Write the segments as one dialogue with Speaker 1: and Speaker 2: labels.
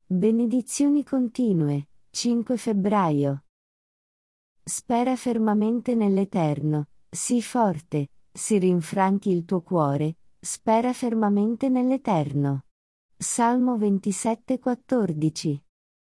Speaker 1: Benedizioni continue, 5 febbraio. Spera fermamente nell'Eterno, sii forte, si rinfranchi il tuo cuore, spera fermamente nell'Eterno. Salmo 27,14.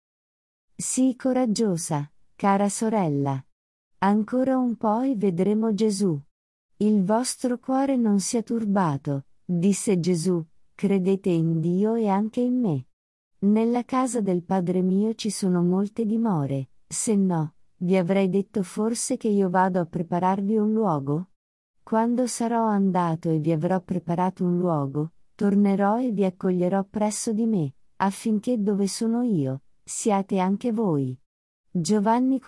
Speaker 1: Sii coraggiosa, cara sorella. Ancora un po' e vedremo Gesù. Il vostro cuore non sia turbato, disse Gesù, credete in Dio e anche in me. Nella casa del Padre mio ci sono molte dimore, se no, vi avrei detto forse che io vado a prepararvi un luogo? Quando sarò andato e vi avrò preparato un luogo, tornerò e vi accoglierò presso di me, affinché dove sono io, siate anche voi. Giovanni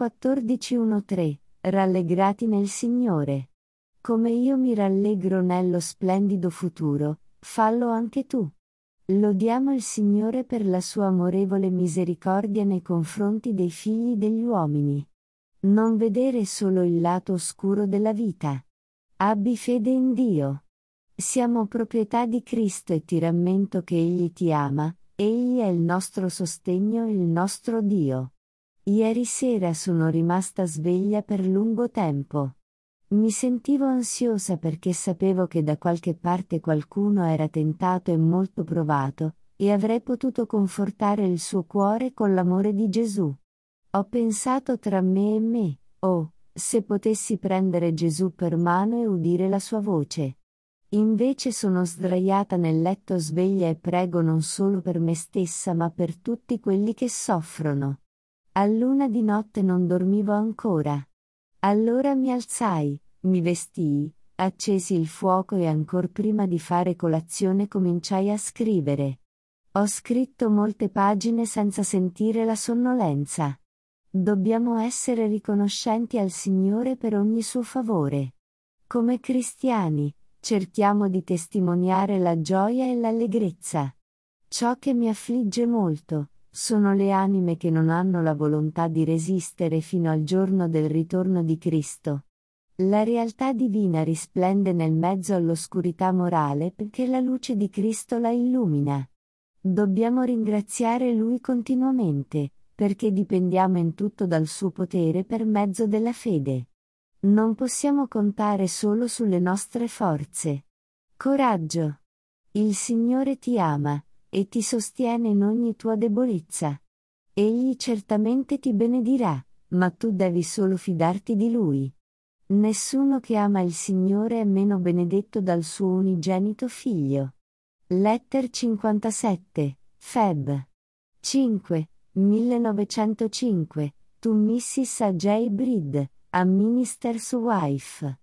Speaker 1: 14,1-3, rallegrati nel Signore. Come io mi rallegro nello splendido futuro, fallo anche tu. Lodiamo il Signore per la sua amorevole misericordia nei confronti dei figli degli uomini. Non vedere solo il lato oscuro della vita. Abbi fede in Dio. Siamo proprietà di Cristo e ti rammento che Egli ti ama, Egli è il nostro sostegno e il nostro Dio. Ieri sera sono rimasta sveglia per lungo tempo. Mi sentivo ansiosa perché sapevo che da qualche parte qualcuno era tentato e molto provato, e avrei potuto confortare il suo cuore con l'amore di Gesù. Ho pensato tra me e me, oh, se potessi prendere Gesù per mano e udire la sua voce. Invece sono sdraiata nel letto sveglia e prego non solo per me stessa ma per tutti quelli che soffrono. All'1 di notte non dormivo ancora. Allora mi alzai, mi vestii, accesi il fuoco e ancor prima di fare colazione cominciai a scrivere. Ho scritto molte pagine senza sentire la sonnolenza. Dobbiamo essere riconoscenti al Signore per ogni suo favore. Come cristiani, cerchiamo di testimoniare la gioia e l'allegrezza. Ciò che mi affligge molto sono le anime che non hanno la volontà di resistere fino al giorno del ritorno di Cristo. La realtà divina risplende nel mezzo all'oscurità morale perché la luce di Cristo la illumina. Dobbiamo ringraziare Lui continuamente, perché dipendiamo in tutto dal suo potere per mezzo della fede. Non possiamo contare solo sulle nostre forze. Coraggio! Il Signore ti ama e ti sostiene in ogni tua debolezza. Egli certamente ti benedirà, ma tu devi solo fidarti di Lui. Nessuno che ama il Signore è meno benedetto dal suo unigenito Figlio. Letter 57, Feb. 5, 1905, to Mrs. A. J. Breed, a Minister's Wife.